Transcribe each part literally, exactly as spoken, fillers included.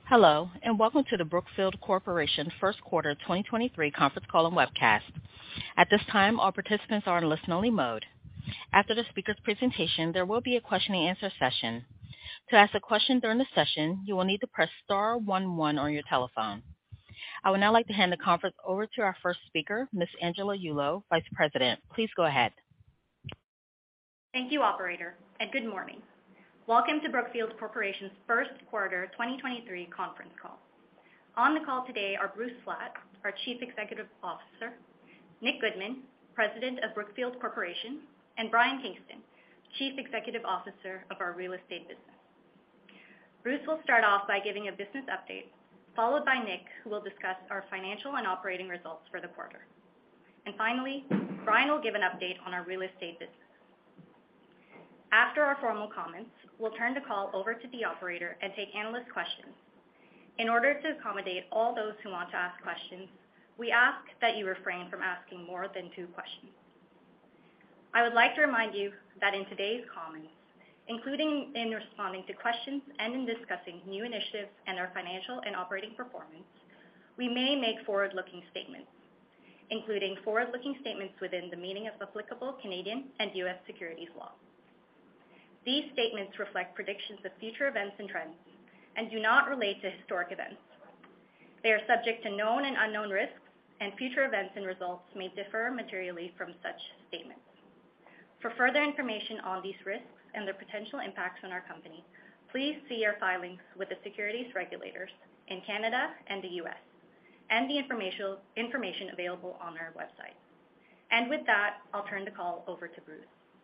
Hello, and welcome to the Brookfield Corporation First Quarter twenty twenty-three Conference Call and Webcast. At this time, all participants are in listen-only mode. After the speaker's presentation, there will be a question-and-answer session. To ask a question during the session, you will need to press star one one on your telephone. I would now like to hand the conference over to our first speaker, Miz Angela Yulo, Vice President. Please go ahead. Thank you, operator, and good morning. Welcome to Brookfield Corporation's First Quarter twenty twenty-three Conference Call. On the call today are Bruce Flatt, our Chief Executive Officer, Nick Goodman, President of Brookfield Corporation, and Brian Kingston, Chief Executive Officer of our Real Estate Business. Bruce will start off by giving a business update, followed by Nick, who will discuss our financial and operating results for the quarter. And finally, Brian will give an update on our real estate business. After our formal comments, we'll turn the call over to the operator and take analyst questions. In order to accommodate all those who want to ask questions, we ask that you refrain from asking more than two questions. I would like to remind you that in today's comments, including in responding to questions and in discussing new initiatives and our financial and operating performance, we may make forward-looking statements, including forward-looking statements within the meaning of applicable Canadian and U S securities law. These statements reflect predictions of future events and trends and do not relate to historic events. They are subject to known and unknown risks, and future events and results may differ materially from such statements. For further information on these risks and their potential impacts on our company, please see our filings with the securities regulators in Canada and the U S, and the information, information available on our website. And with that, I'll turn the call over to Bruce.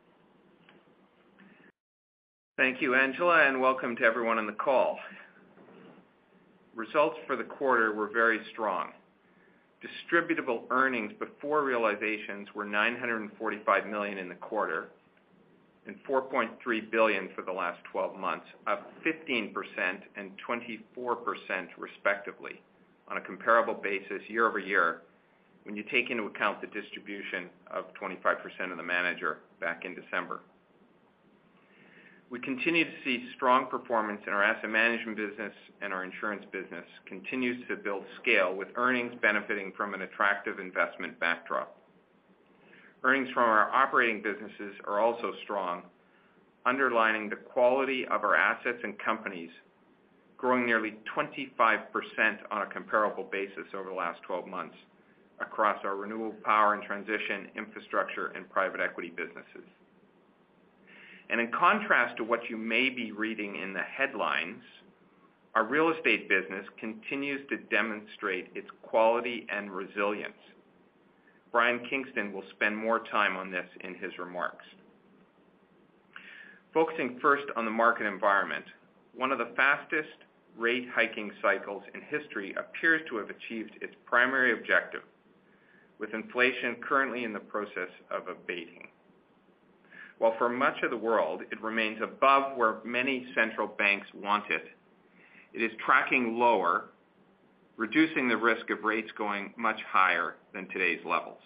Thank you, Angela, and welcome to everyone on the call. Results for the quarter were very strong. Distributable earnings before realizations were nine hundred forty-five million dollars in the quarter and four point three billion dollars for the last twelve months, up fifteen percent and twenty-four percent respectively on a comparable basis year over year when you take into account the distribution of twenty-five percent of the manager back in December. We continue to see strong performance in our asset management business, and our insurance business continues to build scale with earnings benefiting from an attractive investment backdrop. Earnings from our operating businesses are also strong, underlining the quality of our assets and companies, growing nearly twenty-five percent on a comparable basis over the last twelve months across our renewable power and transition, infrastructure, and private equity businesses. And in contrast to what you may be reading in the headlines, our real estate business continues to demonstrate its quality and resilience. Brian Kingston will spend more time on this in his remarks. Focusing first on the market environment, one of the fastest rate hiking cycles in history appears to have achieved its primary objective, with inflation currently in the process of abating. While for much of the world it remains above where many central banks want it, it is tracking lower, reducing the risk of rates going much higher than today's levels.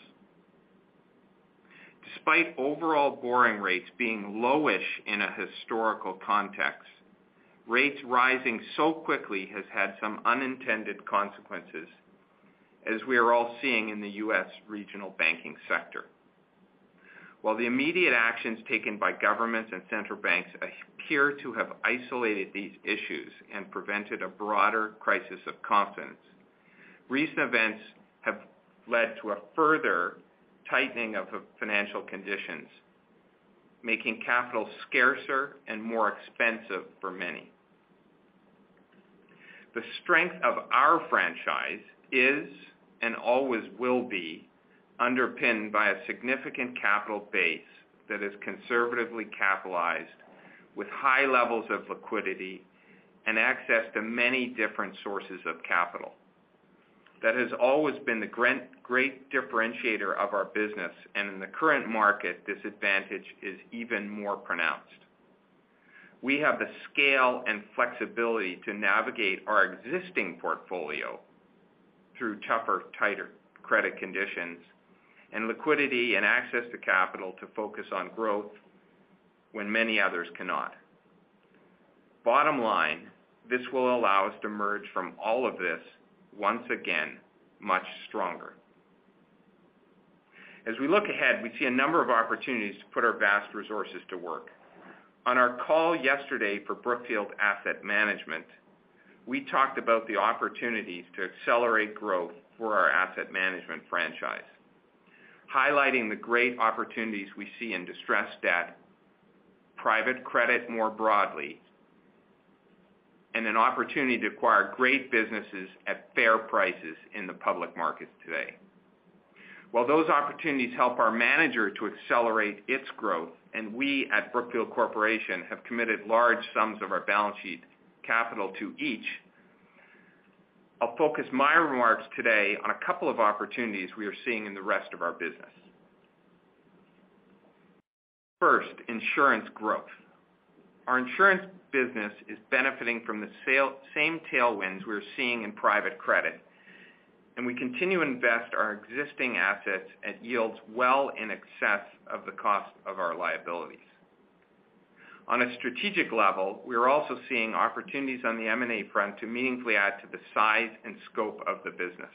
Despite overall borrowing rates being lowish in a historical context, rates rising so quickly has had some unintended consequences, as we are all seeing in the U S regional banking sector. While the immediate actions taken by governments and central banks appear to have isolated these issues and prevented a broader crisis of confidence, recent events have led to a further tightening of financial conditions, making capital scarcer and more expensive for many. The strength of our franchise is and always will be underpinned by a significant capital base that is conservatively capitalized with high levels of liquidity and access to many different sources of capital. That has always been the great differentiator of our business, and in the current market, this advantage is even more pronounced. We have the scale and flexibility to navigate our existing portfolio through tougher, tighter credit conditions, and liquidity and access to capital to focus on growth when many others cannot. Bottom line, this will allow us to emerge from all of this once again much stronger. As we look ahead, we see a number of opportunities to put our vast resources to work. On our call yesterday for Brookfield Asset Management, we talked about the opportunities to accelerate growth for our asset management franchise, highlighting the great opportunities we see in distressed debt, private credit more broadly, and an opportunity to acquire great businesses at fair prices in the public markets today. While those opportunities help our manager to accelerate its growth, and we at Brookfield Corporation have committed large sums of our balance sheet capital to each, I'll focus my remarks today on a couple of opportunities we are seeing in the rest of our business. First, insurance growth. Our insurance business is benefiting from the sale, same tailwinds we're seeing in private credit, and we continue to invest our existing assets at yields well in excess of the cost of our liabilities. On a strategic level, we are also seeing opportunities on the M and A front to meaningfully add to the size and scope of the business.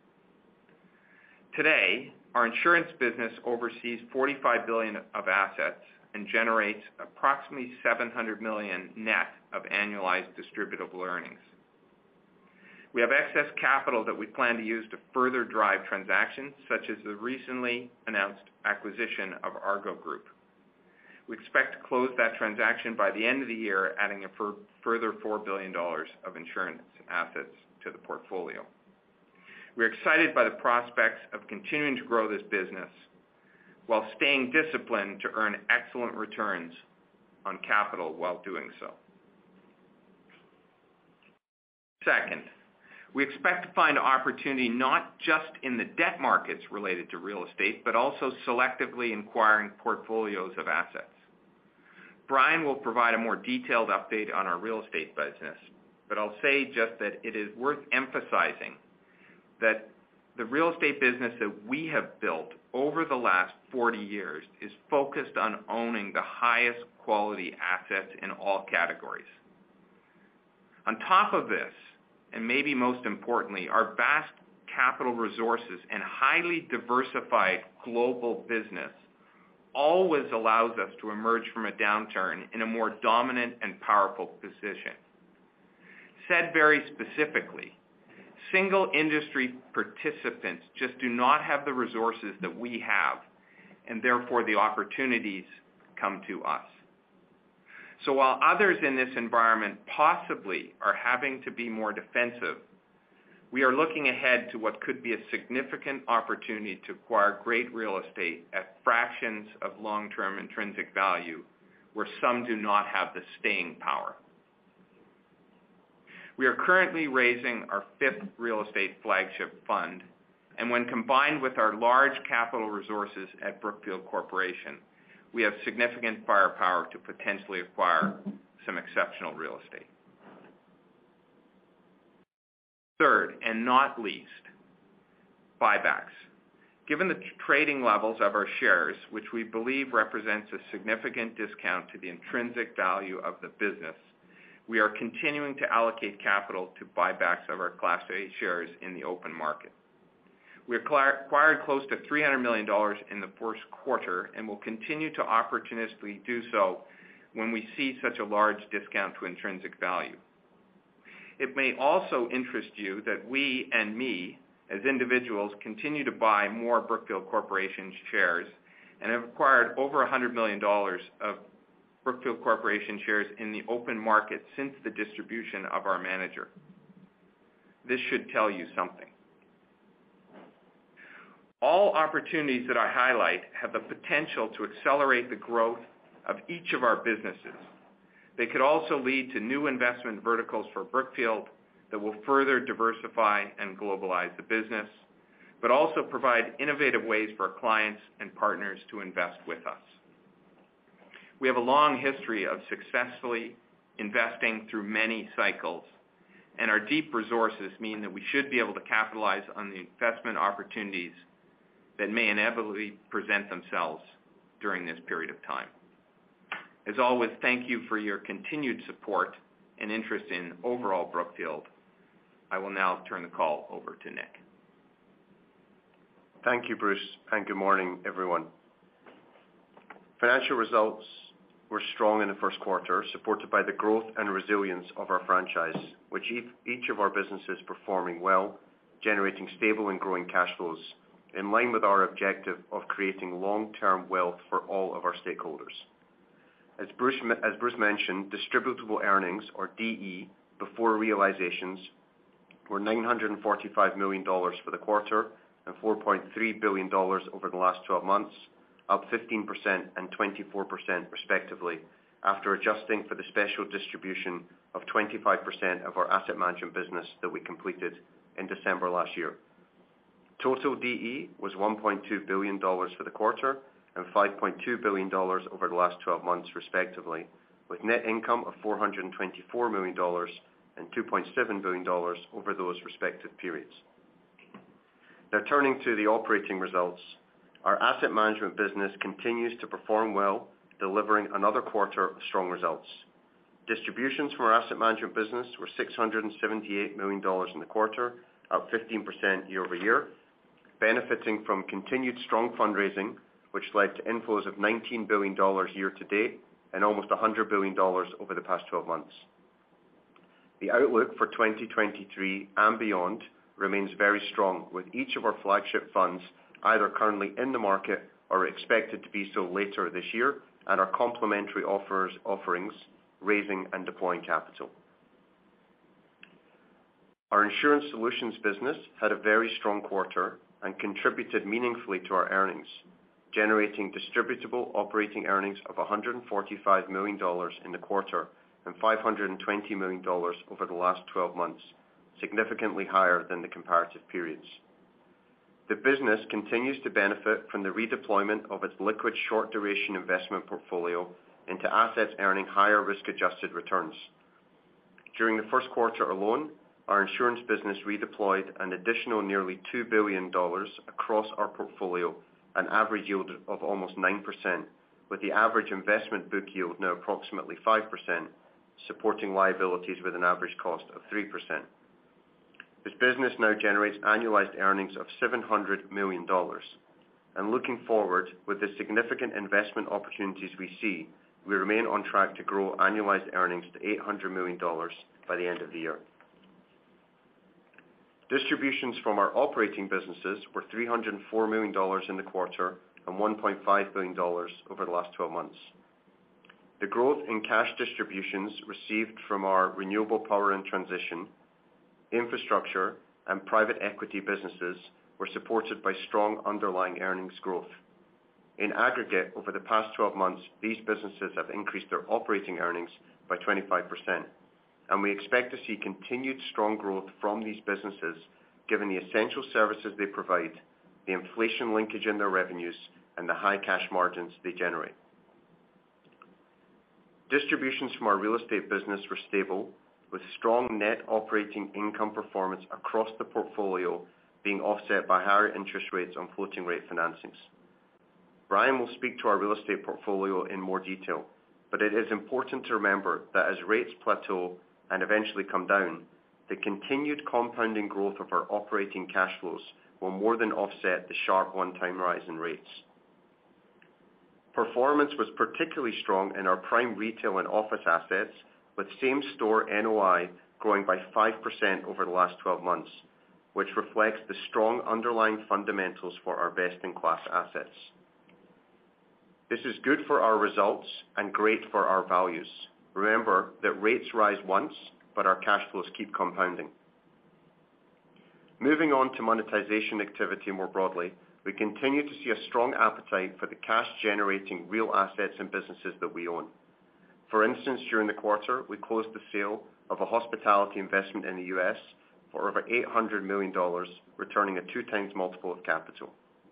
Today, our insurance business oversees forty-five billion dollars of assets and generates approximately seven hundred million dollars net of annualized distributable earnings. We have excess capital that we plan to use to further drive transactions, such as the recently announced acquisition of Argo Group. We expect to close that transaction by the end of the year, adding a further four billion dollars of insurance assets to the portfolio. We're excited by the prospects of continuing to grow this business while staying disciplined to earn excellent returns on capital while doing so. Second, we expect to find opportunity not just in the debt markets related to real estate, but also selectively acquiring portfolios of assets. Brian will provide a more detailed update on our real estate business, but I'll say just that it is worth emphasizing that the real estate business that we have built over the last forty years is focused on owning the highest quality assets in all categories. On top of this, and maybe most importantly, our vast capital resources and highly diversified global business always allows us to emerge from a downturn in a more dominant and powerful position. Said very specifically, single industry participants just do not have the resources that we have, and therefore the opportunities come to us. So while others in this environment possibly are having to be more defensive, we are looking ahead to what could be a significant opportunity to acquire great real estate at fractions of long-term intrinsic value, where some do not have the staying power. We are currently raising our fifth real estate flagship fund, and when combined with our large capital resources at Brookfield Corporation, we have significant firepower to potentially acquire some exceptional real estate. Third, and not least, buybacks. Given the trading levels of our shares, which we believe represents a significant discount to the intrinsic value of the business, we are continuing to allocate capital to buybacks of our Class A shares in the open market. We acquired close to three hundred million dollars in the first quarter and will continue to opportunistically do so when we see such a large discount to intrinsic value. It may also interest you that we and me, as individuals, continue to buy more Brookfield Corporation shares and have acquired over one hundred million dollars of Brookfield Corporation shares in the open market since the distribution of our manager. This should tell you something. All opportunities that I highlight have the potential to accelerate the growth of each of our businesses. They could also lead to new investment verticals for Brookfield that will further diversify and globalize the business, but also provide innovative ways for our clients and partners to invest with us. We have a long history of successfully investing through many cycles, and our deep resources mean that we should be able to capitalize on the investment opportunities that may inevitably present themselves during this period of time. As always, thank you for your continued support and interest in overall Brookfield. I will now turn the call over to Nick. Thank you, Bruce, and good morning, everyone. Financial results were strong in the first quarter, supported by the growth and resilience of our franchise, which each of our businesses performing well, generating stable and growing cash flows, in line with our objective of creating long-term wealth for all of our stakeholders. As Bruce, as Bruce mentioned, distributable earnings, or D E, before realizations were nine hundred forty-five million dollars for the quarter and four point three billion dollars over the last twelve months, up fifteen percent and twenty-four percent respectively, after adjusting for the special distribution of twenty-five percent of our asset management business that we completed in December last year. Total D E was one point two billion dollars for the quarter and five point two billion dollars over the last twelve months respectively, with net income of four hundred twenty-four million dollars and two point seven billion dollars over those respective periods. Now turning to the operating results, our asset management business continues to perform well, delivering another quarter of strong results. Distributions from our asset management business were six hundred seventy-eight million dollars in the quarter, up fifteen percent year over year, benefiting from continued strong fundraising, which led to inflows of nineteen billion dollars year to date and almost one hundred billion dollars over the past twelve months. The outlook for twenty twenty-three and beyond remains very strong, with each of our flagship funds either currently in the market or expected to be so later this year, and our complementary offers, offerings raising and deploying capital. Our insurance solutions business had a very strong quarter and contributed meaningfully to our earnings, generating distributable operating earnings of one hundred forty-five million dollars in the quarter and five hundred twenty million dollars over the last twelve months, significantly higher than the comparative periods. The business continues to benefit from the redeployment of its liquid short-duration investment portfolio into assets earning higher risk-adjusted returns. During the first quarter alone, our insurance business redeployed an additional nearly two billion dollars across our portfolio, an average yield of almost nine percent, with the average investment book yield now approximately five percent, supporting liabilities with an average cost of three percent. This business now generates annualized earnings of seven hundred million dollars. And looking forward, with the significant investment opportunities we see, we remain on track to grow annualized earnings to eight hundred million dollars by the end of the year. Distributions from our operating businesses were three hundred four million dollars in the quarter and one point five billion dollars over the last twelve months. The growth in cash distributions received from our renewable power and transition, infrastructure, and private equity businesses were supported by strong underlying earnings growth. In aggregate, over the past twelve months, these businesses have increased their operating earnings by twenty-five percent, and we expect to see continued strong growth from these businesses given the essential services they provide, the inflation linkage in their revenues, and the high cash margins they generate. Distributions from our real estate business were stable, with strong net operating income performance across the portfolio being offset by higher interest rates on floating rate financings. Brian will speak to our real estate portfolio in more detail, but it is important to remember that as rates plateau and eventually come down, the continued compounding growth of our operating cash flows will more than offset the sharp one-time rise in rates. Performance was particularly strong in our prime retail and office assets, with same-store N O I growing by five percent over the last twelve months, which reflects the strong underlying fundamentals for our best-in-class assets. This is good for our results and great for our values. Remember that rates rise once, but our cash flows keep compounding. Moving on to monetization activity more broadly, we continue to see a strong appetite for the cash-generating real assets and businesses that we own. For instance, during the quarter, we closed the sale of a hospitality investment in the U S for over eight hundred million dollars, returning a two times multiple of capital.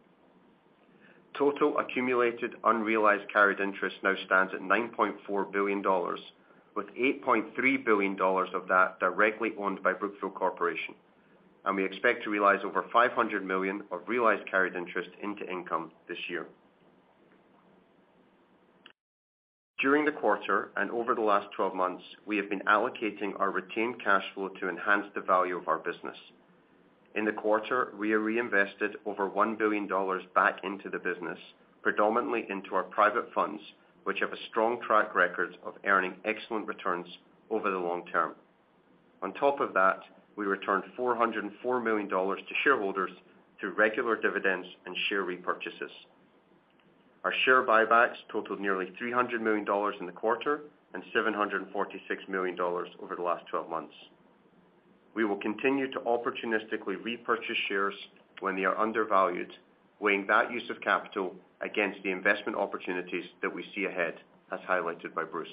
Total accumulated unrealized carried interest now stands at nine point four billion dollars, with eight point three billion dollars of that directly owned by Brookfield Corporation, and we expect to realize over five hundred million dollars of realized carried interest into income this year. During the quarter and over the last twelve months, we have been allocating our retained cash flow to enhance the value of our business. In the quarter, we reinvested over one billion dollars back into the business, predominantly into our private funds, which have a strong track record of earning excellent returns over the long term. On top of that, we returned four hundred four million dollars to shareholders through regular dividends and share repurchases. Our share buybacks totaled nearly three hundred million dollars in the quarter and seven hundred forty-six million dollars over the last twelve months. We will continue to opportunistically repurchase shares when they are undervalued, weighing that use of capital against the investment opportunities that we see ahead, as highlighted by Bruce.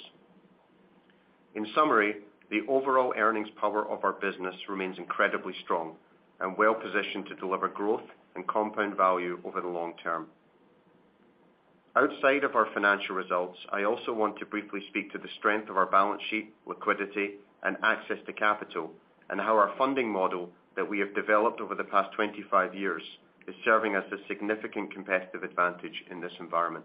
In summary, the overall earnings power of our business remains incredibly strong and well positioned to deliver growth and compound value over the long term. Outside of our financial results, I also want to briefly speak to the strength of our balance sheet, liquidity, and access to capital, and how our funding model that we have developed over the past twenty-five years is serving as a significant competitive advantage in this environment.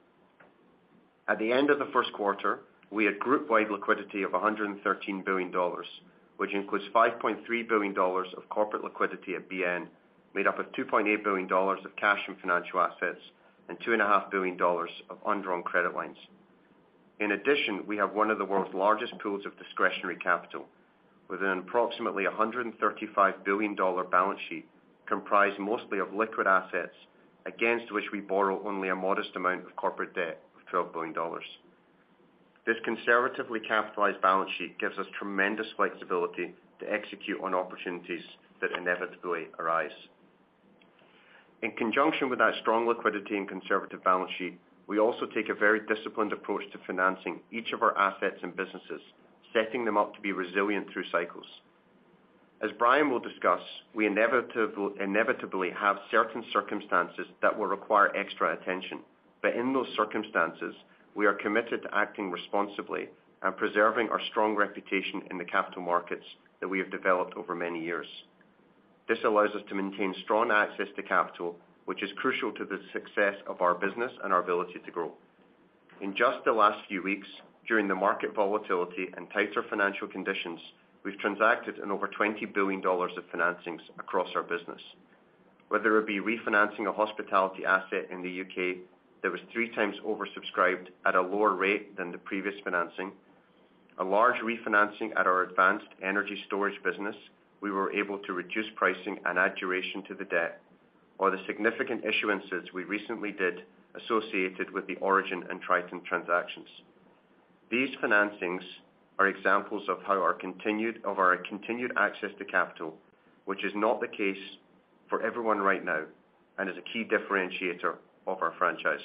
At the end of the first quarter, we had group-wide liquidity of one hundred thirteen billion dollars, which includes five point three billion dollars of corporate liquidity at B N, made up of two point eight billion dollars of cash and financial assets, and two point five billion dollars of undrawn credit lines. In addition, we have one of the world's largest pools of discretionary capital, with an approximately one hundred thirty-five billion dollars balance sheet comprised mostly of liquid assets, against which we borrow only a modest amount of corporate debt of twelve billion dollars. This conservatively capitalized balance sheet gives us tremendous flexibility to execute on opportunities that inevitably arise. In conjunction with that strong liquidity and conservative balance sheet, we also take a very disciplined approach to financing each of our assets and businesses, setting them up to be resilient through cycles. As Brian will discuss, we inevitably, inevitably have certain circumstances that will require extra attention, but in those circumstances, we are committed to acting responsibly and preserving our strong reputation in the capital markets that we have developed over many years. This allows us to maintain strong access to capital, which is crucial to the success of our business and our ability to grow. In just the last few weeks, during the market volatility and tighter financial conditions, we've transacted in over twenty billion dollars of financings across our business. Whether it be refinancing a hospitality asset in the U K that was three times oversubscribed at a lower rate than the previous financing, a large refinancing at our advanced energy storage business, we were able to reduce pricing and add duration to the debt, or the significant issuances we recently did associated with the Origin and Triton transactions. These financings are examples of how our continued of our continued access to capital, which is not the case for everyone right now, and is a key differentiator of our franchise.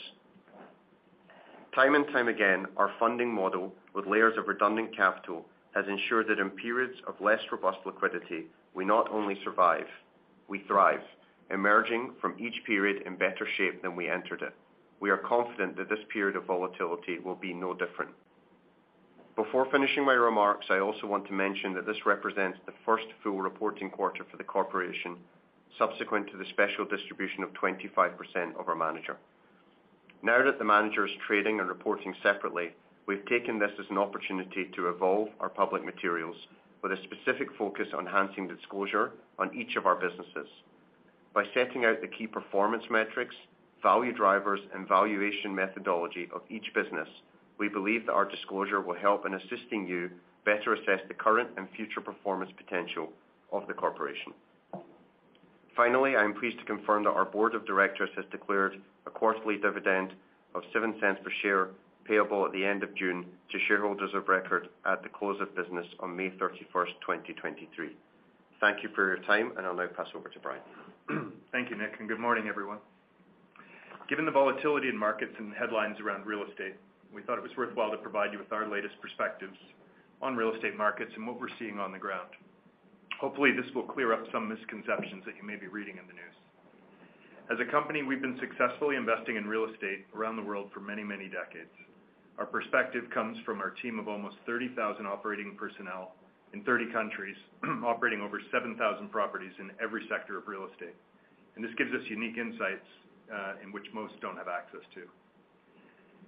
Time and time again, our funding model with layers of redundant capital has ensured that in periods of less robust liquidity, we not only survive, we thrive, emerging from each period in better shape than we entered it. We are confident that this period of volatility will be no different. Before finishing my remarks, I also want to mention that this represents the first full reporting quarter for the corporation, subsequent to the special distribution of twenty-five percent of our manager. Now that the manager is trading and reporting separately, we've taken this as an opportunity to evolve our public materials with a specific focus on enhancing the disclosure on each of our businesses. By setting out the key performance metrics, value drivers, and valuation methodology of each business, we believe that our disclosure will help in assisting you better assess the current and future performance potential of the corporation. Finally, I am pleased to confirm that our board of directors has declared a quarterly dividend of seven cents per share payable at the end of June to shareholders of record at the close of business on May thirty-first, twenty twenty-three. Thank you for your time, and I'll now pass over to Brian. Thank you, Nick, and good morning, everyone. Given the volatility in markets and headlines around real estate, we thought it was worthwhile to provide you with our latest perspectives on real estate markets and what we're seeing on the ground. Hopefully, this will clear up some misconceptions that you may be reading in the news. As a company, we've been successfully investing in real estate around the world for many, many decades. Our perspective comes from our team of almost thirty thousand operating personnel in thirty countries, operating over seven thousand properties in every sector of real estate. And this gives us unique insights uh, in which most don't have access to.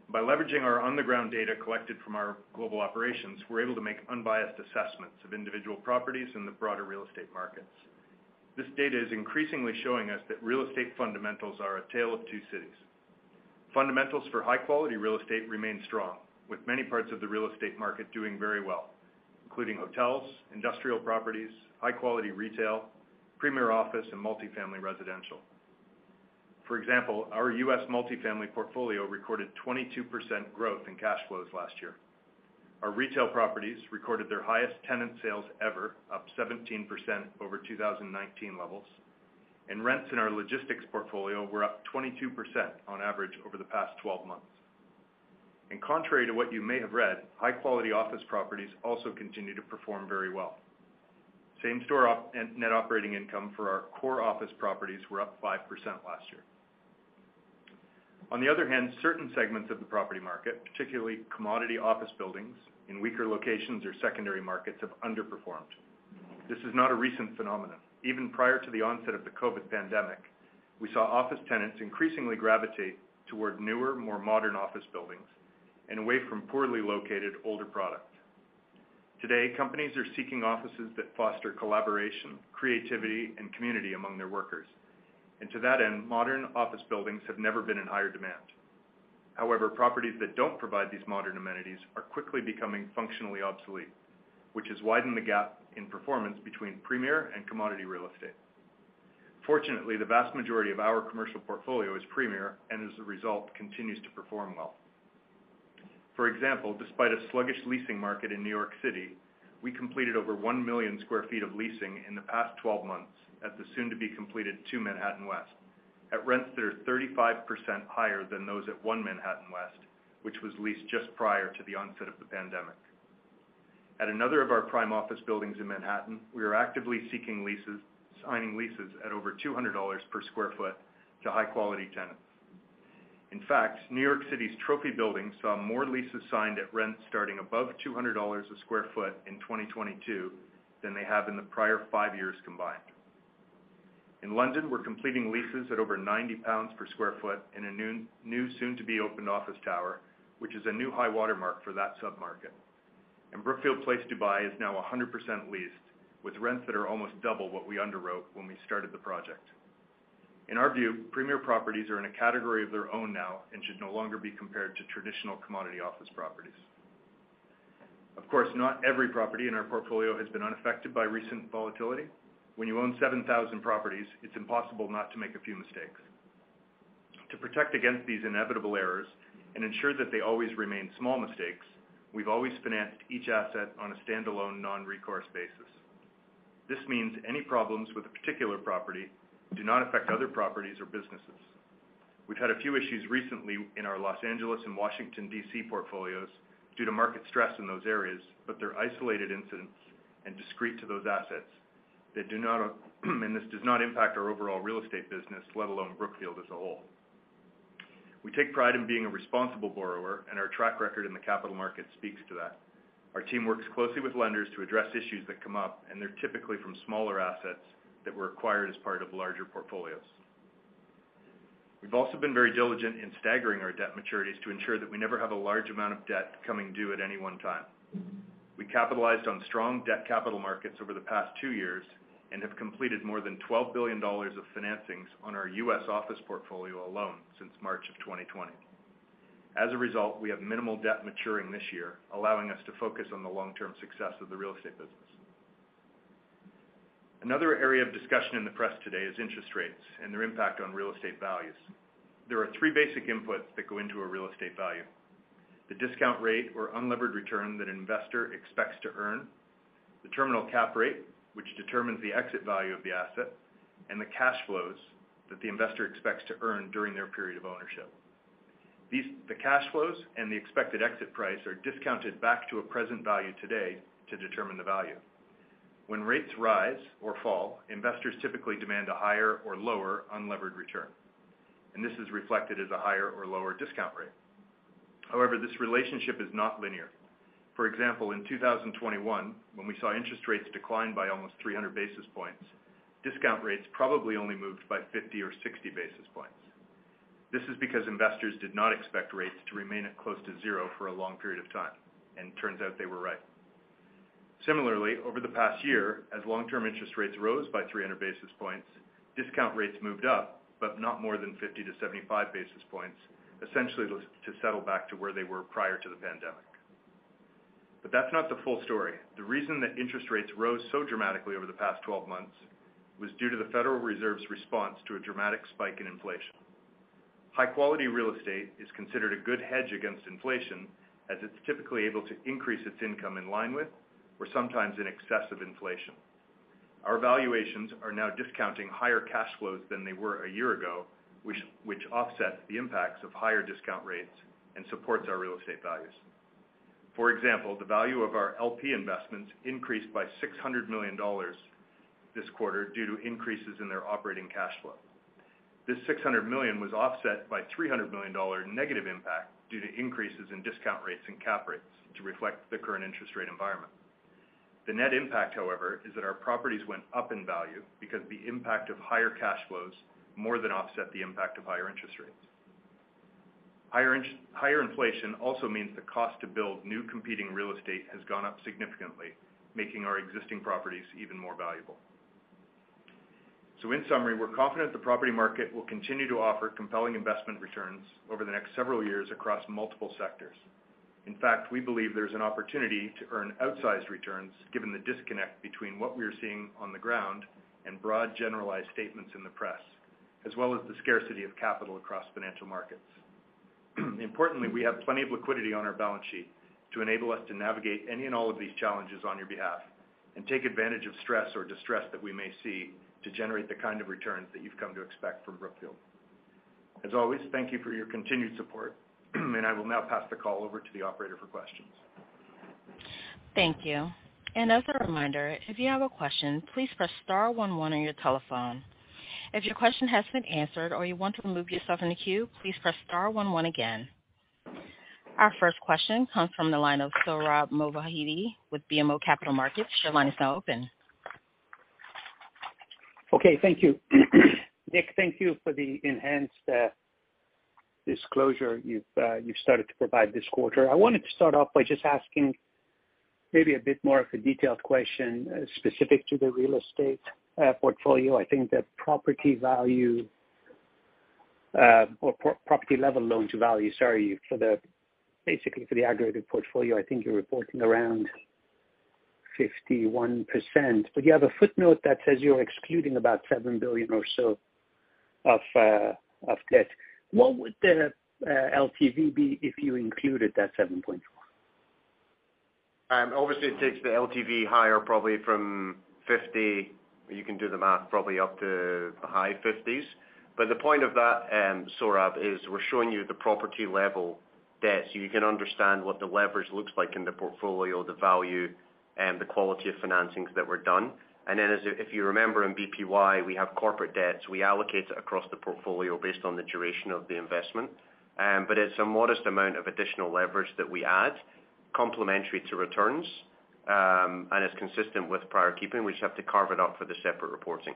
By leveraging our on-the-ground data collected from our global operations, we're able to make unbiased assessments of individual properties in the broader real estate markets. This data is increasingly showing us that real estate fundamentals are a tale of two cities. Fundamentals for high-quality real estate remain strong, with many parts of the real estate market doing very well, including hotels, industrial properties, high-quality retail, premier office, and multifamily residential. For example, our U S multifamily portfolio recorded twenty-two percent growth in cash flows last year. Our retail properties recorded their highest tenant sales ever, up seventeen percent over two thousand nineteen levels, and rents in our logistics portfolio were up twenty-two percent on average over the past twelve months. And contrary to what you may have read, high-quality office properties also continue to perform very well. Same-store op- net operating income for our core office properties were up five percent last year. On the other hand, certain segments of the property market, particularly commodity office buildings in weaker locations or secondary markets, have underperformed. This is not a recent phenomenon. Even prior to the onset of the COVID pandemic, we saw office tenants increasingly gravitate toward newer, more modern office buildings and away from poorly located older product. Today, companies are seeking offices that foster collaboration, creativity, and community among their workers. And to that end, modern office buildings have never been in higher demand. However, properties that don't provide these modern amenities are quickly becoming functionally obsolete, which has widened the gap in performance between premier and commodity real estate. Fortunately, the vast majority of our commercial portfolio is premier and as a result continues to perform well. For example, despite a sluggish leasing market in New York City, we completed over one million square feet of leasing in the past twelve months at the soon-to-be-completed two Manhattan West, at rents that are thirty-five percent higher than those at one Manhattan West, which was leased just prior to the onset of the pandemic. At another of our prime office buildings in Manhattan, we are actively seeking leases, signing leases at over two hundred dollars per square foot to high-quality tenants. In fact, New York City's trophy building saw more leases signed at rents starting above two hundred dollars a square foot in twenty twenty-two than they have in the prior five years combined. In London, we're completing leases at over ninety pounds per square foot in a new, new soon-to-be-opened office tower, which is a new high watermark for that submarket. And Brookfield Place Dubai is now one hundred percent leased, with rents that are almost double what we underwrote when we started the project. In our view, premier properties are in a category of their own now and should no longer be compared to traditional commodity office properties. Of course, not every property in our portfolio has been unaffected by recent volatility. When you own seven thousand properties, it's impossible not to make a few mistakes. To protect against these inevitable errors and ensure that they always remain small mistakes, we've always financed each asset on a standalone non-recourse basis. This means any problems with a particular property do not affect other properties or businesses. We've had a few issues recently in our Los Angeles and Washington, D C portfolios due to market stress in those areas, but they're isolated incidents and discrete to those assets that do not, and this does not impact our overall real estate business, let alone Brookfield as a whole. We take pride in being a responsible borrower, and our track record in the capital market speaks to that. Our team works closely with lenders to address issues that come up, and they're typically from smaller assets that were acquired as part of larger portfolios. We've also been very diligent in staggering our debt maturities to ensure that we never have a large amount of debt coming due at any one time. We capitalized on strong debt capital markets over the past two years and have completed more than twelve billion dollars of financings on our U S office portfolio alone since March of twenty twenty. As a result, we have minimal debt maturing this year, allowing us to focus on the long-term success of the real estate business. Another area of discussion in the press today is interest rates and their impact on real estate values. There are three basic inputs that go into a real estate value: the discount rate or unlevered return that an investor expects to earn, the terminal cap rate, which determines the exit value of the asset, and the cash flows that the investor expects to earn during their period of ownership. These, the cash flows and the expected exit price are discounted back to a present value today to determine the value. When rates rise or fall, investors typically demand a higher or lower unlevered return, and this is reflected as a higher or lower discount rate. However, this relationship is not linear. For example, in two thousand twenty-one, when we saw interest rates decline by almost three hundred basis points, discount rates probably only moved by fifty or sixty basis points. This is because investors did not expect rates to remain at close to zero for a long period of time, and turns out they were right. Similarly, over the past year, as long-term interest rates rose by three hundred basis points, discount rates moved up, but not more than fifty to seventy-five basis points, essentially to settle back to where they were prior to the pandemic. But that's not the full story. The reason that interest rates rose so dramatically over the past twelve months was due to the Federal Reserve's response to a dramatic spike in inflation. High-quality real estate is considered a good hedge against inflation, as it's typically able to increase its income in line with, or sometimes in excess of inflation. Our valuations are now discounting higher cash flows than they were a year ago, which, which offsets the impacts of higher discount rates and supports our real estate values. For example, the value of our L P investments increased by six hundred million dollars this quarter due to increases in their operating cash flow. This six hundred million dollars was offset by three hundred million dollars negative impact due to increases in discount rates and cap rates to reflect the current interest rate environment. The net impact, however, is that our properties went up in value because the impact of higher cash flows more than offset the impact of higher interest rates. Higher, in- higher inflation also means the cost to build new competing real estate has gone up significantly, making our existing properties even more valuable. So in summary, we're confident the property market will continue to offer compelling investment returns over the next several years across multiple sectors. In fact, we believe there's an opportunity to earn outsized returns given the disconnect between what we are seeing on the ground and broad generalized statements in the press, as well as the scarcity of capital across financial markets. Importantly, we have plenty of liquidity on our balance sheet to enable us to navigate any and all of these challenges on your behalf and take advantage of stress or distress that we may see to generate the kind of returns that you've come to expect from Brookfield. As always, thank you for your continued support, and I will now pass the call over to the operator for questions. Thank you. And as a reminder, if you have a question, please press star one one on your telephone. If your question has been answered or you want to remove yourself from the queue, please press star one one again. Our first question comes from the line of Sohrab Movahedi with B M O Capital Markets. Your line is now open. Okay, thank you. Nick, thank you for the enhanced uh, disclosure you've uh, you've started to provide this quarter. I wanted to start off by just asking maybe a bit more of a detailed question uh, specific to the real estate uh, portfolio. I think the property value uh, or pro- property level loan to value, sorry, for the basically for the aggregated portfolio, I think you're reporting around fifty-one percent, but you have a footnote that says you're excluding about seven billion dollars or so of uh, of debt. What would the uh, L T V be if you included that seven point four? Um, obviously, it takes the L T V higher, probably from fifty. You can do the math, probably up to the high fifties. But the point of that, um, Sohrab, is we're showing you the property level debt, so you can understand what the leverage looks like in the portfolio, the value, and the quality of financings that were done. And then as if you remember in B P Y, we have corporate debts. We allocate it across the portfolio based on the duration of the investment. Um, but it's a modest amount of additional leverage that we add, complementary to returns, um, and it's consistent with prior keeping. We just have to carve it up for the separate reporting.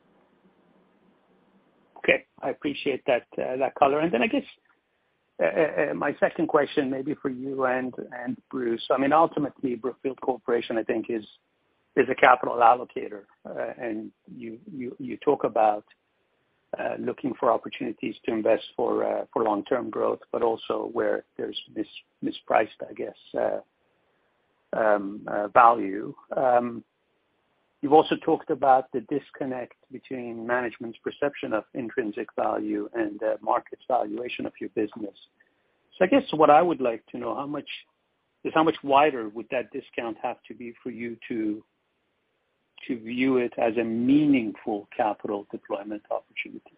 Okay, I appreciate that uh, that color. And then I guess uh, uh, my second question, maybe for you and and Bruce. I mean, ultimately, Brookfield Corporation, I think, is is a capital allocator, uh, and you you you talk about uh, looking for opportunities to invest for uh, for long-term growth, but also where there's mis, mispriced, I guess, uh, um, uh, value. Um, You've also talked about the disconnect between management's perception of intrinsic value and uh, market's valuation of your business. So I guess what I would like to know how much is how much wider would that discount have to be for you to to view it as a meaningful capital deployment opportunity?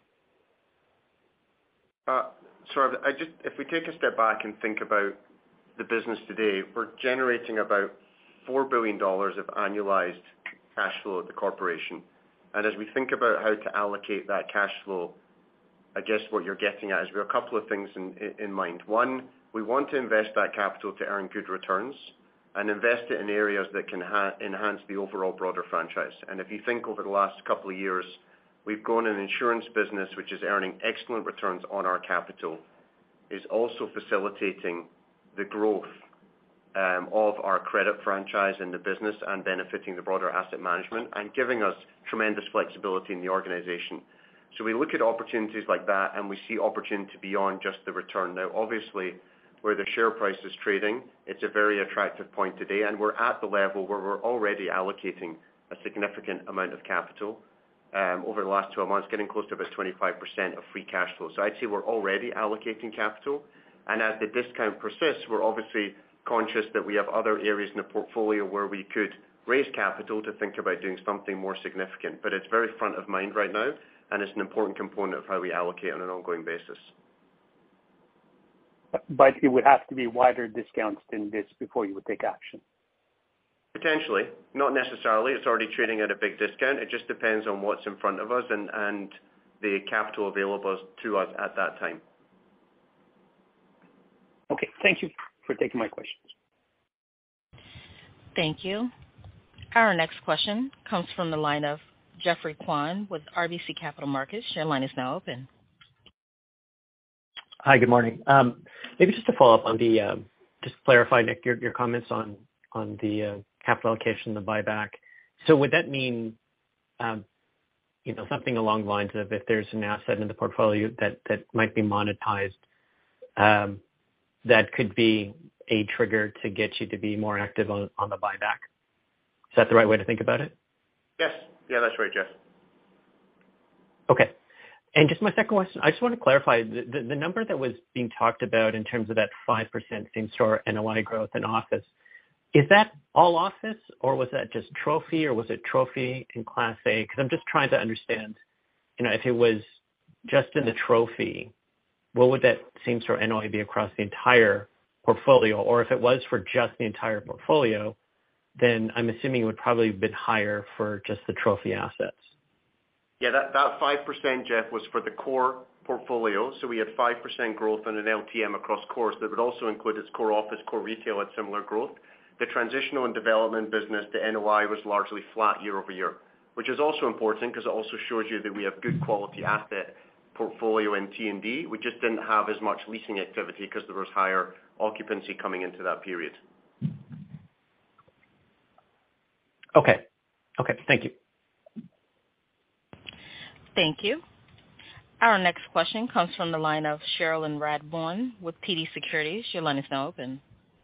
Uh, sorry, I just if we take a step back and think about the business today, we're generating about four billion dollars of annualized cash flow at the corporation. And as we think about how to allocate that cash flow, I guess what you're getting at is we have a couple of things in, in mind. One, we want to invest that capital to earn good returns and invest it in areas that can ha- enhance the overall broader franchise. And if you think over the last couple of years, we've grown an insurance business which is earning excellent returns on our capital, is also facilitating the growth um, of our credit franchise in the business and benefiting the broader asset management and giving us tremendous flexibility in the organization. So we look at opportunities like that and we see opportunity beyond just the return. Now, obviously, where the share price is trading, it's a very attractive point today, and we're at the level where we're already allocating a significant amount of capital um, over the last twelve months, getting close to about twenty-five percent of free cash flow. So I'd say we're already allocating capital, and as the discount persists, we're obviously conscious that we have other areas in the portfolio where we could raise capital to think about doing something more significant. But it's very front of mind right now, and it's an important component of how we allocate on an ongoing basis. But it would have to be wider discounts than this before you would take action. Potentially, not necessarily. It's already trading at a big discount. It just depends on what's in front of us and, and the capital available to us at that time. Okay, thank you for taking my questions. Thank you. Our next question comes from the line of Geoffrey Kwan with R B C Capital Markets. Your line is now open. Hi, good morning. Um, maybe just to follow up on the, um, just clarify, Nick, your, your comments on, on the uh, capital allocation, the buyback. So would that mean, um, you know, something along the lines of if there's an asset in the portfolio that, that might be monetized, um, that could be a trigger to get you to be more active on, on the buyback? Is that the right way to think about it? Yes. Yeah, that's right, Jeff. Okay. And just my second question, I just want to clarify the, the, the number that was being talked about in terms of that five percent same-store N O I growth in office. Is that all office, or was that just trophy, or was it trophy and Class A? Because I'm just trying to understand, you know, if it was just in the trophy, what would that same-store N O I be across the entire portfolio? Or if it was for just the entire portfolio, then I'm assuming it would probably have been higher for just the trophy assets. Yeah, that, that five percent, Jeff, was for the core portfolio. So we had five percent growth on an L T M across cores that would also include its core office, core retail at similar growth. The transitional and development business, the N O I was largely flat year over year, which is also important because it also shows you that we have good quality asset portfolio in T and D. We just didn't have as much leasing activity because there was higher occupancy coming into that period. Okay. Okay. Thank you. Thank you. Our next question comes from the line of Cherilyn Radbourne with T D Securities. Your line is now open.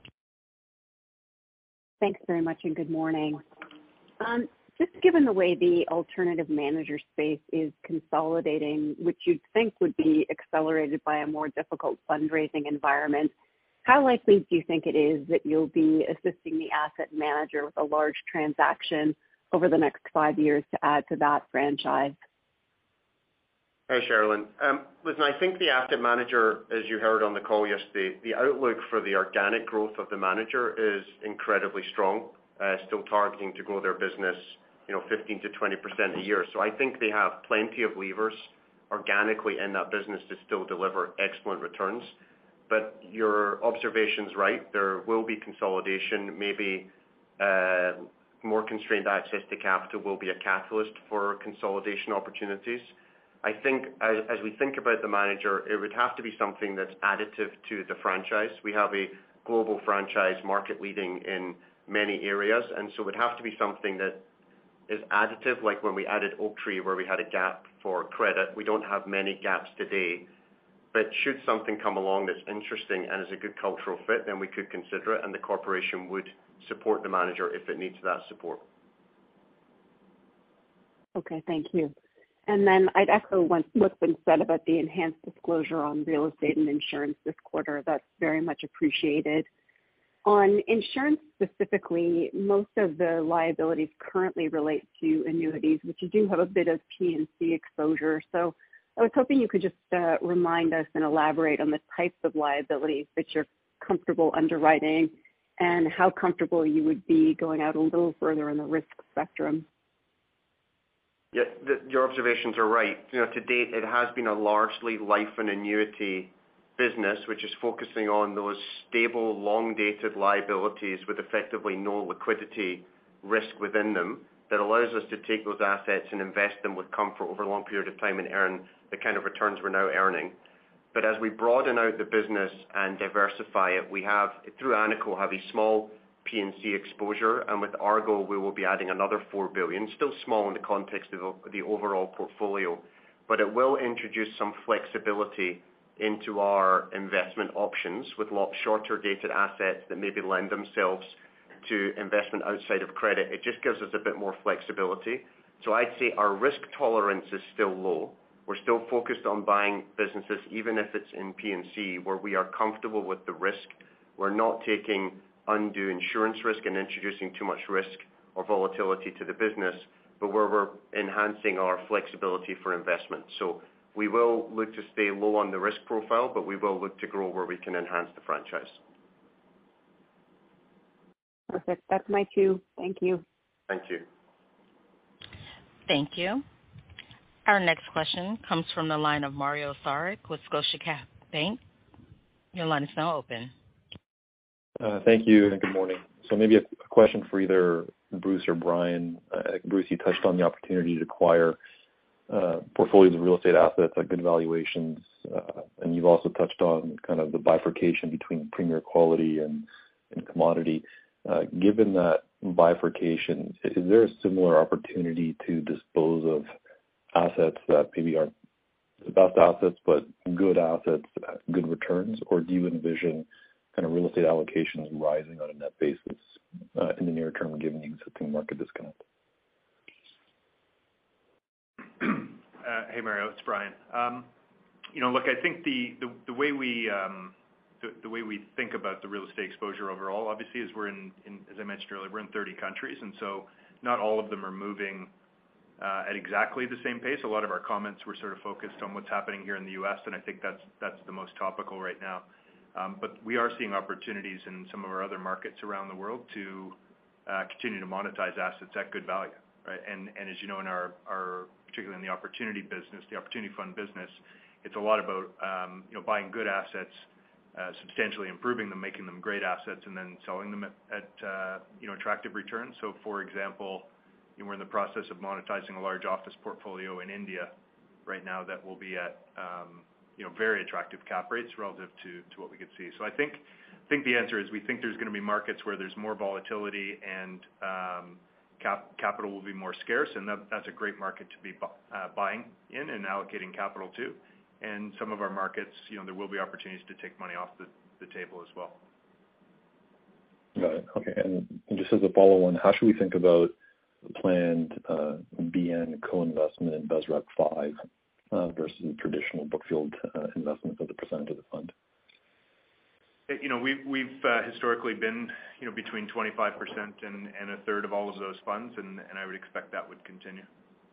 Thanks very much and good morning. Um, just given the way the alternative manager space is consolidating, which you'd think would be accelerated by a more difficult fundraising environment, how likely do you think it is that you'll be assisting the asset manager with a large transaction over the next five years to add to that franchise? Hi, Cherilyn. Um, listen, I think the asset manager, as you heard on the call yesterday, the outlook for the organic growth of the manager is incredibly strong, uh, still targeting to grow their business, you know, fifteen to twenty percent a year. So I think they have plenty of levers organically in that business to still deliver excellent returns. But your observation's right. There will be consolidation. Maybe uh, more constrained access to capital will be a catalyst for consolidation opportunities. I think as, as we think about the manager, it would have to be something that's additive to the franchise. We have a global franchise market leading in many areas, and so it would have to be something that is additive, like when we added Oaktree where we had a gap for credit. We don't have many gaps today, but should something come along that's interesting and is a good cultural fit, then we could consider it, and the corporation would support the manager if it needs that support. Okay, thank you. And then I'd echo what's been said about the enhanced disclosure on real estate and insurance this quarter. That's very much appreciated. On insurance specifically, most of the liabilities currently relate to annuities, which you do have a bit of P and C exposure. So I was hoping you could just uh, remind us and elaborate on the types of liabilities that you're comfortable underwriting and how comfortable you would be going out a little further in the risk spectrum. Yeah, the, your observations are right. You know, to date, it has been a largely life and annuity business, which is focusing on those stable, long-dated liabilities with effectively no liquidity risk within them that allows us to take those assets and invest them with comfort over a long period of time and earn the kind of returns we're now earning. But as we broaden out the business and diversify it, we have, through Anaco, have a small P and C exposure, and with Argo, we will be adding another four billion dollars, still small in the context of the overall portfolio, but it will introduce some flexibility into our investment options with a lot shorter dated assets that maybe lend themselves to investment outside of credit. It just gives us a bit more flexibility. So I'd say our risk tolerance is still low. We're still focused on buying businesses, even if it's in P and C, where we are comfortable with the risk. We're not taking undue insurance risk and introducing too much risk or volatility to the business, but where we're enhancing our flexibility for investment. So we will look to stay low on the risk profile, but we will look to grow where we can enhance the franchise. Perfect. That's my two. Thank you. Thank you. Thank you. Our next question comes from the line of Mario Saric with Scotiabank. Your line is now open. Uh, thank you and good morning. So maybe a, a question for either Bruce or Brian. Uh, Bruce, you touched on the opportunity to acquire uh, portfolios of real estate assets at good valuations, uh, and you've also touched on kind of the bifurcation between premier quality and, and commodity. Uh, given that bifurcation, is there a similar opportunity to dispose of assets that maybe aren't the best assets, but good assets, good returns, or do you envision kind of real estate allocations rising on a net basis uh, in the near term, given the existing market disconnect? Uh, hey Mario, it's Brian. Um, you know, look, I think the the, the way we um, the, the way we think about the real estate exposure overall, obviously, is we're in, in as I mentioned earlier, we're in thirty countries, and so not all of them are moving Uh, at exactly the same pace. A lot of our comments were sort of focused on what's happening here in the U S, and I think that's that's the most topical right now. Um, but we are seeing opportunities in some of our other markets around the world to uh, continue to monetize assets at good value, right? And and as you know, in our, our particularly in the opportunity business, the opportunity fund business, it's a lot about um, you know buying good assets, uh, substantially improving them, making them great assets, and then selling them at, at uh, you know attractive returns. So, for example, we're in the process of monetizing a large office portfolio in India right now that will be at um, you know very attractive cap rates relative to, to what we could see. So I think I think the answer is we think there's going to be markets where there's more volatility and um, cap, capital will be more scarce, and that, that's a great market to be bu- uh, buying in and allocating capital to. And some of our markets, you know, there will be opportunities to take money off the, the table as well. Got it. Okay. And just as a follow-on, how should we think about the planned uh, B N co-investment in B S R E P five uh, versus the traditional Brookfield uh, investments as a percentage of the fund? You know, we've, we've uh, historically been, you know, between twenty-five percent and, and a third of all of those funds, and, and I would expect that would continue.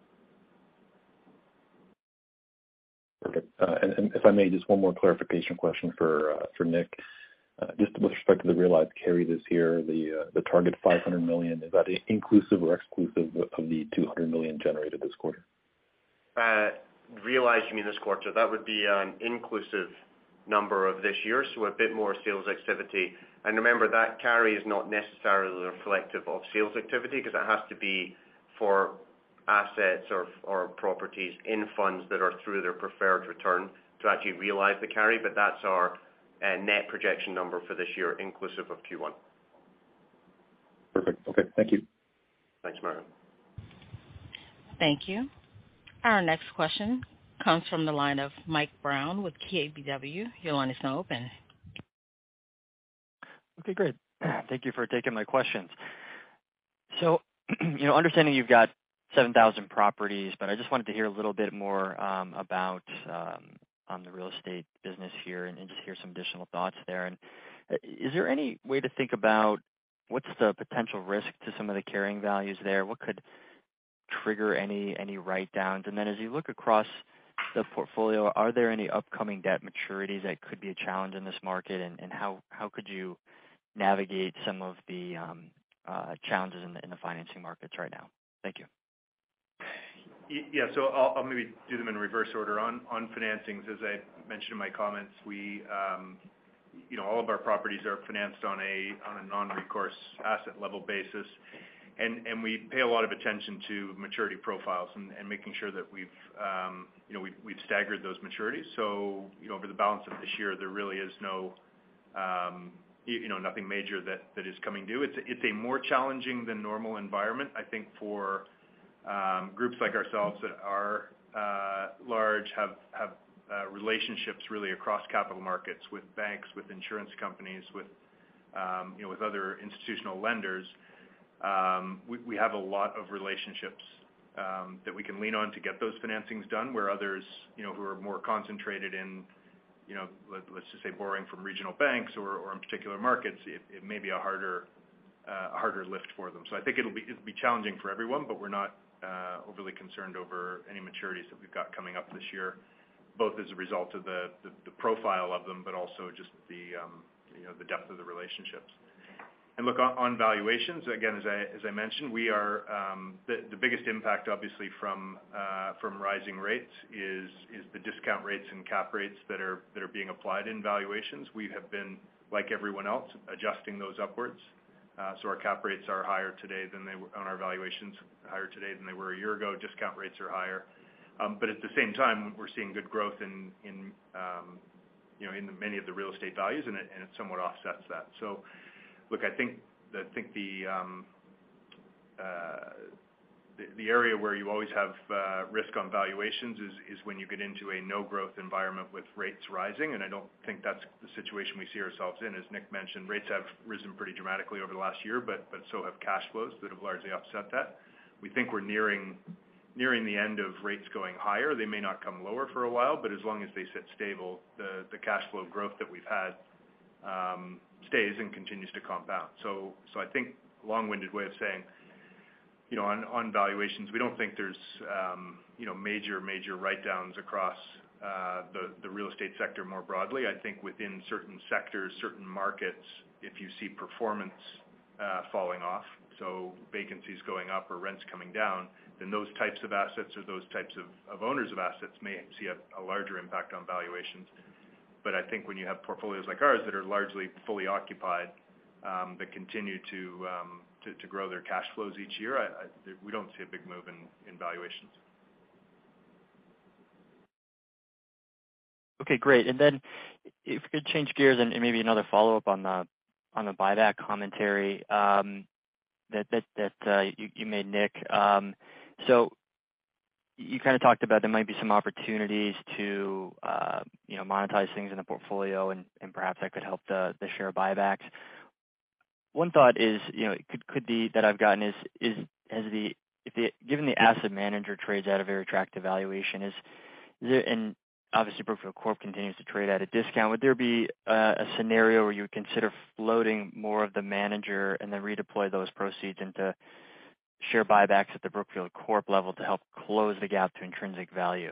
Perfect. Uh, and, and if I may, just one more clarification question for uh, for Nick. Uh, just with respect to the realized carry this year, the uh, the target five hundred million, is that inclusive or exclusive of the two hundred million generated this quarter? Uh, realized, you mean this quarter? That would be an inclusive number of this year, so a bit more sales activity. And remember, that carry is not necessarily reflective of sales activity because it has to be for assets or, or properties in funds that are through their preferred return to actually realize the carry, but that's our uh, net projection number for this year, inclusive of Q one. Perfect. Okay, thank you. Thanks, Mario. Thank you. Our next question comes from the line of Mike Brown with K B W. Your line is now open. Okay, great. Thank you for taking my questions. So, you know, understanding you've got seven thousand properties, but I just wanted to hear a little bit more um, about um, on the real estate business here and, and just hear some additional thoughts there. And uh, is there any way to think about what's the potential risk to some of the carrying values there? What could trigger any any write-downs? And then as you look across the portfolio, are there any upcoming debt maturities that could be a challenge in this market, and, and how, how could you navigate some of the um, uh, challenges in the, in the financing markets right now? Thank you. Yeah, so I'll, I'll maybe do them in reverse order. On on financings, as I mentioned in my comments, we, um, you know, all of our properties are financed on a on a non-recourse asset level basis, And, and we pay a lot of attention to maturity profiles and, and making sure that we've, um, you know, we've, we've staggered those maturities. So, you know, over the balance of this year, there really is no, um, you, you know, nothing major that, that is coming due. It's, it's a more challenging than normal environment, I think, for um, groups like ourselves that are uh, large, have, have uh, relationships really across capital markets with banks, with insurance companies, with, um, you know, with other institutional lenders. Um, we, we have a lot of relationships um, that we can lean on to get those financings done, where others, you know, who are more concentrated in, you know, let, let's just say borrowing from regional banks or, or in particular markets, it, it may be a harder, uh, a harder lift for them. So I think it'll be it'll be challenging for everyone, but we're not uh, overly concerned over any maturities that we've got coming up this year, both as a result of the, the, the profile of them, but also just the, um, you know, the depth of the relationships. And look, on, on valuations, again, as I, as I mentioned, we are, um, the, the biggest impact obviously from, uh, from rising rates is, is the discount rates and cap rates that are, that are being applied in valuations. We have been, like everyone else, adjusting those upwards. Uh, so our cap rates are higher today than they were on our valuations, higher today than they were a year ago. Discount rates are higher. Um, but at the same time, we're seeing good growth in, in, um, you know, in the, many of the real estate values, and it, and it somewhat offsets that. So, look, I think I think the, um, uh, the the area where you always have uh, risk on valuations is is when you get into a no growth environment with rates rising, and I don't think that's the situation we see ourselves in. As Nick mentioned, rates have risen pretty dramatically over the last year, but but so have cash flows that have largely offset that. We think we're nearing nearing the end of rates going higher. They may not come lower for a while, but as long as they sit stable, the the cash flow growth that we've had um, stays and continues to compound. So, so I think long-winded way of saying, you know, on, on valuations, we don't think there's, um, you know, major, major write-downs across uh, the, the real estate sector more broadly. I think within certain sectors, certain markets, if you see performance uh, falling off, so vacancies going up or rents coming down, then those types of assets or those types of, of owners of assets may see a, a larger impact on valuations. But I think when you have portfolios like ours that are largely fully occupied, um, that continue to, um, to to grow their cash flows each year, I, I, we don't see a big move in, in valuations. Okay, great. And then if we could change gears and, and maybe another follow-up on the on the buyback commentary um, that that that uh, you, you made, Nick. Um, so. You kind of talked about there might be some opportunities to, uh, you know, monetize things in the portfolio, and, and perhaps that could help the, the share buybacks. One thought is, you know, it could could be that I've gotten is is has the if the given the asset manager trades at a very attractive valuation, is, is there, and obviously Brookfield Corp continues to trade at a discount, would there be a, a scenario where you would consider floating more of the manager and then redeploy those proceeds into share buybacks at the Brookfield Corp level to help close the gap to intrinsic value?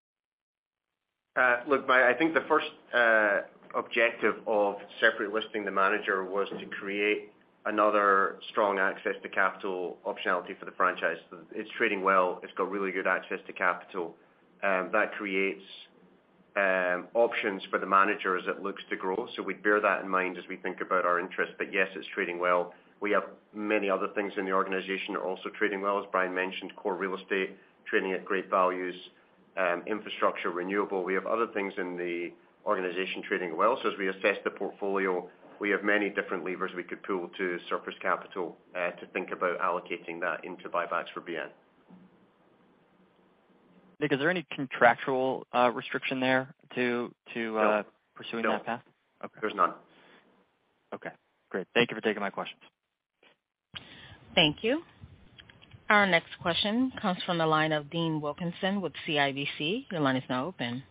Uh, look, my, I think the first uh, objective of separate listing the manager was to create another strong access to capital optionality for the franchise. It's trading well. It's got really good access to capital. Um, that creates um, options for the manager as it looks to grow. So we bear that in mind as we think about our interest. But yes, it's trading well. We have many other things in the organization that are also trading well, as Brian mentioned, core real estate, trading at great values, um, infrastructure, renewable. We have other things in the organization trading well. So as we assess the portfolio, we have many different levers we could pull to surplus capital uh, to think about allocating that into buybacks for B N. Nick, is there any contractual uh, restriction there to to uh, no. pursuing no. that path? Okay. There's none. Okay, great. Thank you for taking my questions. Thank you. Our next question comes from the line of Dean Wilkinson with C I B C. Your line is now open.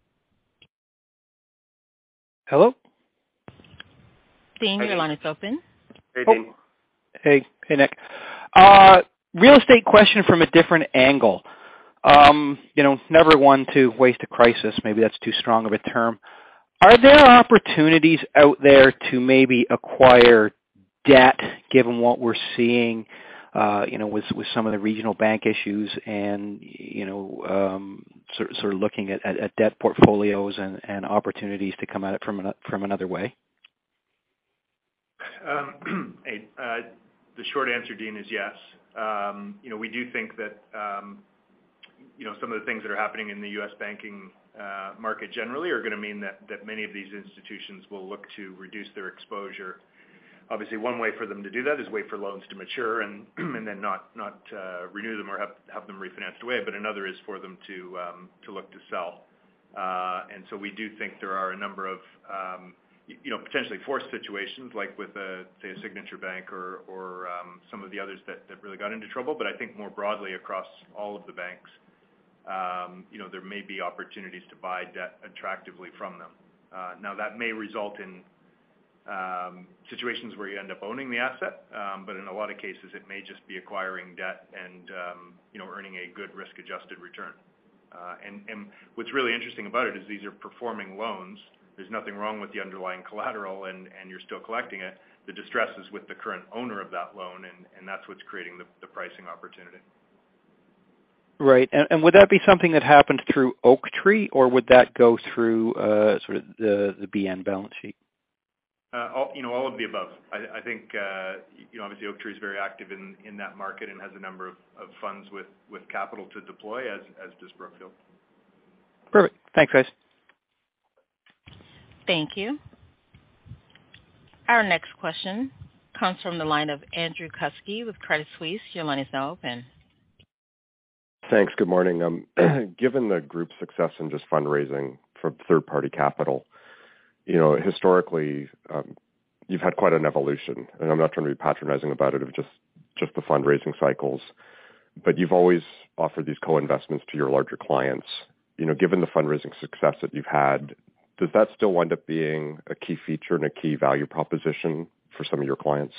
Hello? Dean, your line is open. Hey, oh. Dean. Hey, hey, Nick. Uh, real estate question from a different angle. Um, you know, never one to waste a crisis. Maybe that's too strong of a term. Are there opportunities out there to maybe acquire debt, given what we're seeing, uh, you know, with with some of the regional bank issues, and you know, um, sort, sort of looking at, at, at debt portfolios and, and opportunities to come at it from an, from another way? Um, hey, uh, the short answer, Dean, is yes. Um, you know, we do think that, um, you know, some of the things that are happening in the U S banking uh, market generally are going to mean that, that many of these institutions will look to reduce their exposure. Obviously, one way for them to do that is wait for loans to mature and and then not not uh, renew them or have have them refinanced away. But another is for them to um, to look to sell. Uh, and so we do think there are a number of um, you know potentially forced situations like with a say a Signature Bank or or um, some of the others that that really got into trouble. But I think more broadly across all of the banks, um, you know there may be opportunities to buy debt attractively from them. Uh, now that may result in Um, situations where you end up owning the asset, um, but in a lot of cases it may just be acquiring debt and um, you know earning a good risk-adjusted return. Uh, and, and what's really interesting about it is these are performing loans. There's nothing wrong with the underlying collateral, and, and you're still collecting it. The distress is with the current owner of that loan, and, and that's what's creating the, the pricing opportunity. Right, and, and would that be something that happened through Oaktree, or would that go through uh, sort of the the B N balance sheet? Uh, all, you know, all of the above. I, I think, uh, you know, obviously Oaktree is very active in, in that market and has a number of, of funds with, with capital to deploy, as, as does Brookfield. Perfect. Thanks, guys. Thank you. Our next question comes from the line of Andrew Kuske with Credit Suisse. Your line is now open. Thanks. Good morning. Um, given the group's success in just fundraising for third-party capital, you know, historically, um, you've had quite an evolution, and I'm not trying to be patronizing about it, of just, just the fundraising cycles, but you've always offered these co-investments to your larger clients. You know, given the fundraising success that you've had, does that still wind up being a key feature and a key value proposition for some of your clients?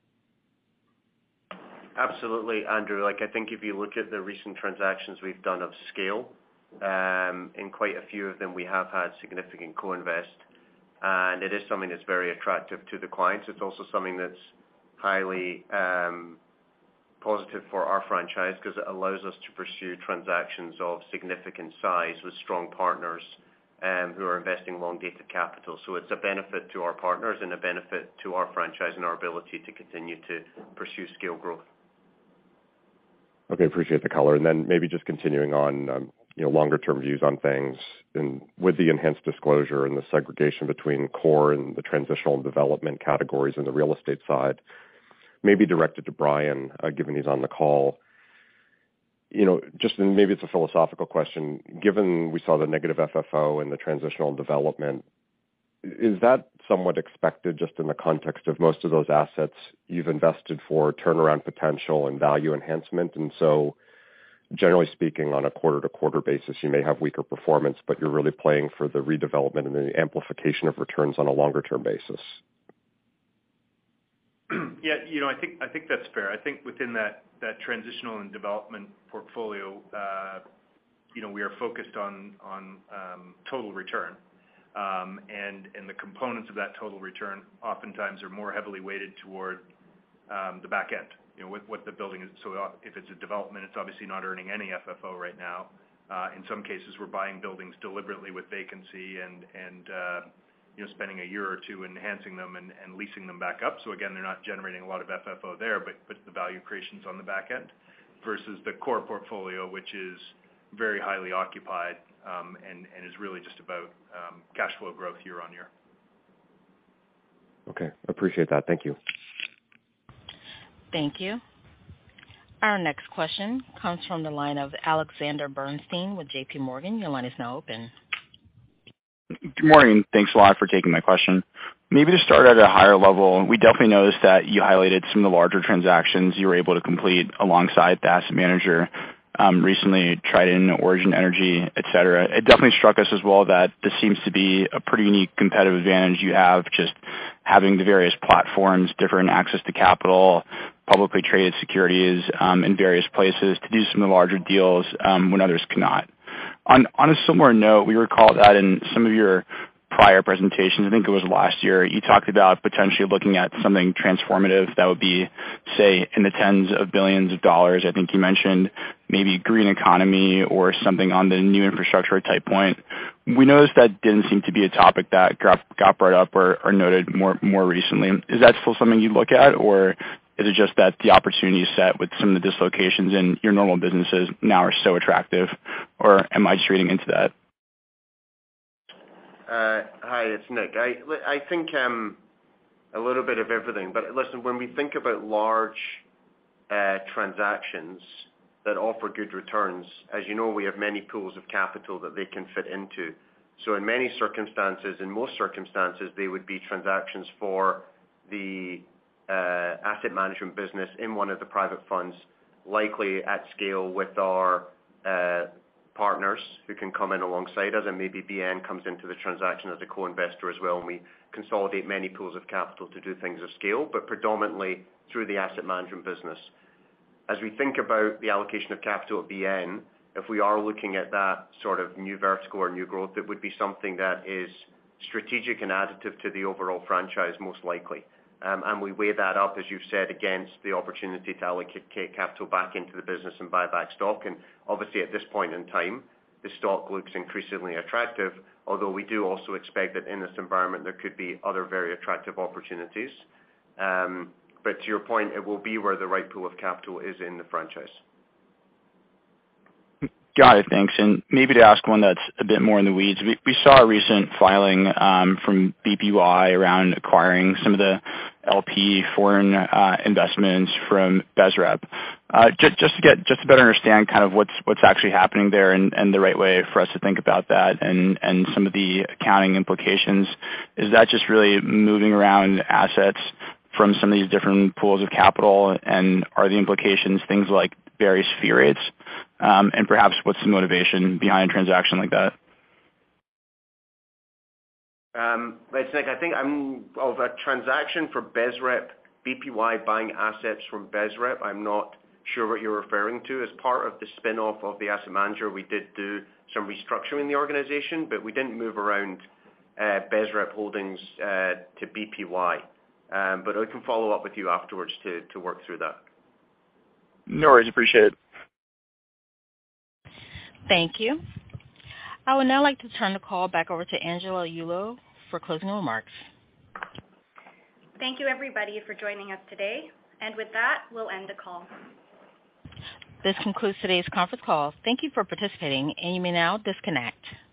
Absolutely, Andrew. Like, I think if you look at the recent transactions we've done of scale, um, in quite a few of them we have had significant co-invest. And it is something that's very attractive to the clients. It's also something that's highly um, positive for our franchise because it allows us to pursue transactions of significant size with strong partners um, who are investing long-dated capital. So it's a benefit to our partners and a benefit to our franchise and our ability to continue to pursue scale growth. Okay, appreciate the color. And then maybe just continuing on, um, you know, longer-term views on things, and with the enhanced disclosure and the segregation between core and the transitional and development categories in the real estate side, maybe directed to Brian, uh, given he's on the call. You know, just maybe it's a philosophical question. Given we saw the negative F F O and the transitional and development, is that somewhat expected just in the context of most of those assets you've invested for turnaround potential and value enhancement? And so, generally speaking, on a quarter-to-quarter basis, you may have weaker performance, but you're really playing for the redevelopment and the amplification of returns on a longer-term basis. Yeah, you know, I think I think that's fair. I think within that that transitional and development portfolio, uh, you know, we are focused on on um, total return, um, and and the components of that total return oftentimes are more heavily weighted toward um, the back end. You know, what, what the building is. So if it's a development, it's obviously not earning any F F O right now. Uh, in some cases, we're buying buildings deliberately with vacancy and, and uh, you know, spending a year or two enhancing them and, and leasing them back up. So again, they're not generating a lot of F F O there, but, but the value creation's on the back end versus the core portfolio, which is very highly occupied um, and, and is really just about um, cash flow growth year on year. Okay, appreciate that. Thank you. Thank you. Our next question comes from the line of Alexander Bernstein with J P Morgan. Your line is now open. Good morning. Thanks a lot for taking my question. Maybe to start at a higher level, we definitely noticed that you highlighted some of the larger transactions you were able to complete alongside the asset manager um, recently, Trident, Origin Energy, et cetera. It definitely struck us as well that this seems to be a pretty unique competitive advantage you have, just having the various platforms, different access to capital, publicly traded securities um, in various places to do some of the larger deals um, when others cannot. On, on a similar note, we recall that in some of your prior presentations, I think it was last year, you talked about potentially looking at something transformative that would be, say, in the tens of billions of dollars. I think you mentioned maybe green economy or something on the new infrastructure type point. We noticed that didn't seem to be a topic that got, got brought up or, or noted more more recently. Is that still something you look at, or Is it just that the opportunity set with some of the dislocations in your normal businesses now are so attractive, or am I just reading into that? Uh, hi, it's Nick. I, I think um, a little bit of everything. But listen, when we think about large uh, transactions that offer good returns, as you know, we have many pools of capital that they can fit into. So in many circumstances, in most circumstances, they would be transactions for the uh, asset management business in one of the private funds, likely at scale with our uh, partners who can come in alongside us, and maybe B N comes into the transaction as a co-investor as well, and we consolidate many pools of capital to do things of scale, but predominantly through the asset management business. As we think about the allocation of capital at B N, if we are looking at that sort of new vertical or new growth, it would be something that is strategic and additive to the overall franchise, most likely. Um, and we weigh that up, as you've said, against the opportunity to allocate capital back into the business and buy back stock. And obviously at this point in time, the stock looks increasingly attractive, although we do also expect that in this environment there could be other very attractive opportunities. Um, but to your point, it will be where the right pool of capital is in the franchise. Got it, thanks. And maybe to ask one that's a bit more in the weeds, we, we saw a recent filing um, from B P Y around acquiring some of the L P foreign uh, investments from BSREP. Uh, just, just to get just to better understand kind of what's what's actually happening there and, and the right way for us to think about that and, and some of the accounting implications. Is that just really moving around assets from some of these different pools of capital, and are the implications things like various fee rates? Um, and perhaps what's the motivation behind a transaction like that? Um, it's like, I think I'm of a transaction for BSREP, B P Y buying assets from BSREP. I'm not sure what you're referring to. As part of the spin-off of the asset manager, we did do some restructuring in the organization, but we didn't move around uh, BSREP holdings uh, to B P Y. Um, but I can follow up with you afterwards to, to work through that. No worries, appreciate it. Thank you. I would now like to turn the call back over to Angela Yulo for closing remarks. Thank you, everybody, for joining us today. And with that, we'll end the call. This concludes today's conference call. Thank you for participating, and you may now disconnect.